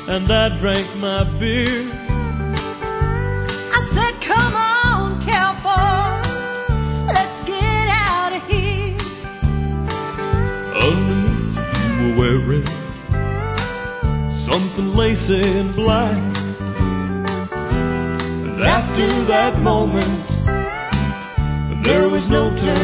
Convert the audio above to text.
and I drank my beer. I said, come on, cowboy, let's get out of here. Underneath you were wearing something lacy and black. And after that moment, there was no turning